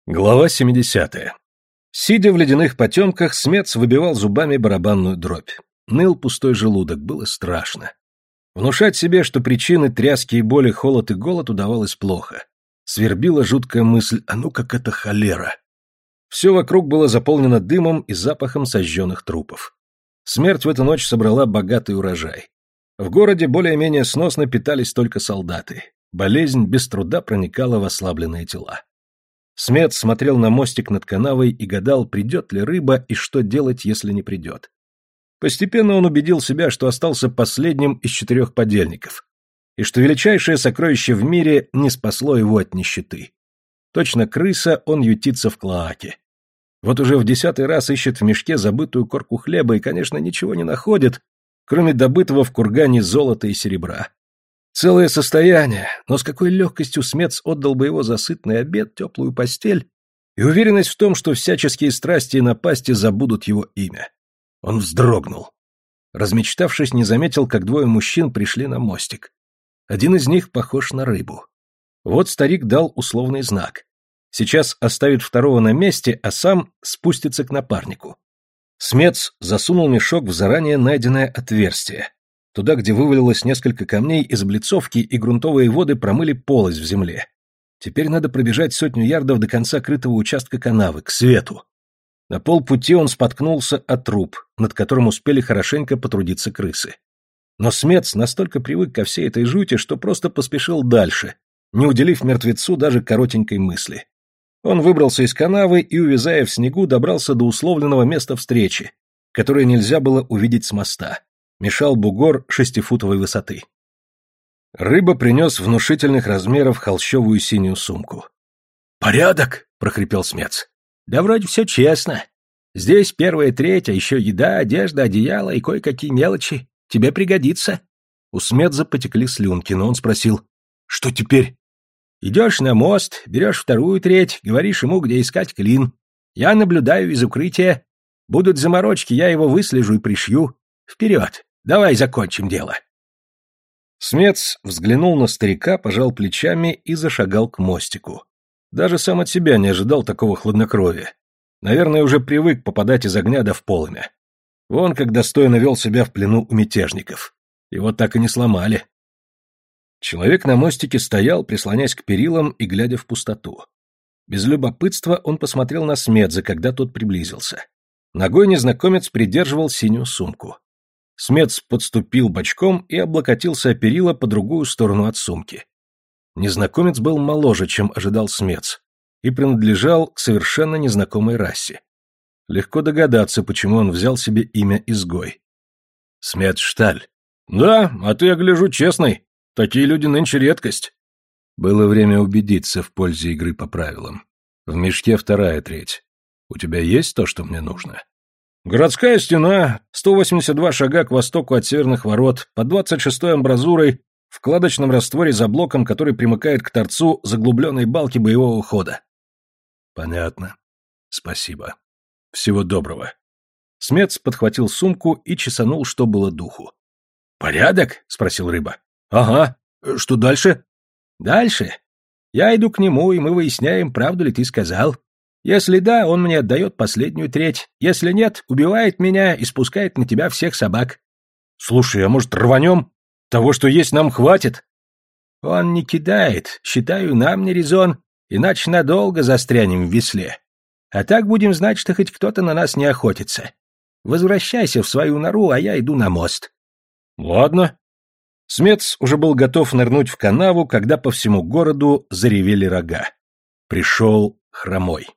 Глава 70. Сидя в ледяных потемках, Смец выбивал зубами барабанную дробь. Ныл пустой желудок, было страшно. Внушать себе, что причины тряски и боли, холод и голод удавалось плохо. Свербила жуткая мысль: а ну как это холера! Все вокруг было заполнено дымом и запахом сожженных трупов. Смерть в эту ночь собрала богатый урожай. В городе более-менее сносно питались только солдаты. Болезнь без труда проникала в ослабленные тела. Смец смотрел на мостик над канавой и гадал, придет ли рыба и что делать, если не придет. Постепенно он убедил себя, что остался последним из 4 подельников, и что величайшее сокровище в мире не спасло его от нищеты. Точно крыса, он ютится в клоаке. Вот уже в 10-й раз ищет в мешке забытую корку хлеба и, конечно, ничего не находит, кроме добытого в кургане золота и серебра. Целое состояние, но с какой легкостью Смец отдал бы его за сытный обед, теплую постель и уверенность в том, что всяческие страсти и напасти забудут его имя. Он вздрогнул. Размечтавшись, не заметил, как 2 мужчин пришли на мостик. Один из них похож на рыбу. Вот старик дал условный знак. Сейчас оставит второго на месте, а сам спустится к напарнику. Смец засунул мешок в заранее найденное отверстие. Туда, где вывалилось несколько камней из облицовки, и грунтовые воды промыли полость в земле. Теперь надо пробежать 100 ярдов до конца крытого участка канавы, к свету. На полпути он споткнулся о труп, над которым успели хорошенько потрудиться крысы. Но Смец настолько привык ко всей этой жути, что просто поспешил дальше, не уделив мертвецу даже коротенькой мысли. Он выбрался из канавы и, увязая в снегу, добрался до условленного места встречи, которое нельзя было увидеть с моста. Мешал бугор 6-футовой высоты. Рыба принес внушительных размеров холщовую синюю сумку. «Порядок!» — прохрипел Смец. «Да вроде все честно. Здесь 1-я треть, а еще еда, одежда, одеяло и кое-какие мелочи. Тебе пригодится». У Смеца потекли слюнки, но он спросил: «Что теперь?» «Идешь на мост, берешь 2-ю треть, говоришь ему, где искать клин. Я наблюдаю из укрытия. Будут заморочки, я его выслежу и пришью. Вперед! Давай закончим дело!» Смец взглянул на старика, пожал плечами и зашагал к мостику. Даже сам от себя не ожидал такого хладнокровия. Наверное, уже привык попадать из огня да в полымя. Вон как достойно вел себя в плену у мятежников. Его так и не сломали. Человек на мостике стоял, прислонясь к перилам и глядя в пустоту. Без любопытства он посмотрел на Смеца, когда тот приблизился. Ногой незнакомец придерживал синюю сумку. Смец подступил бочком и облокотился о перила по другую сторону от сумки. Незнакомец был моложе, чем ожидал Смец, и принадлежал к совершенно незнакомой расе. Легко догадаться, почему он взял себе имя изгой. «Смец Шталь». «Да, а ты, я гляжу, честный. Такие люди нынче редкость». Было время убедиться в пользе игры по правилам. В мешке 2-я треть. У тебя есть то, что мне нужно? Городская стена, 182 шага к востоку от северных ворот, под 26-й амбразурой, в кладочном растворе за блоком, который примыкает к торцу заглубленной балки боевого хода. Понятно. Спасибо. Всего доброго. Смец подхватил сумку и чесанул, что было духу. «Порядок?» — спросил рыба. «Ага. Что дальше?» «Дальше? Я иду к нему, и мы выясняем, правду ли ты сказал. Если да, он мне отдает 1-ю треть. Если нет, убивает меня и спускает на тебя всех собак». «Слушай, а может, рванем? Того, что есть, нам хватит?» «Он не кидает. Считаю, нам не резон, иначе надолго застрянем в весле. А так будем знать, что хоть кто-то на нас не охотится. Возвращайся в свою нору, а я иду на мост». «Ладно». Смец уже был готов нырнуть в канаву, когда по всему городу заревели рога. Пришел Хромой.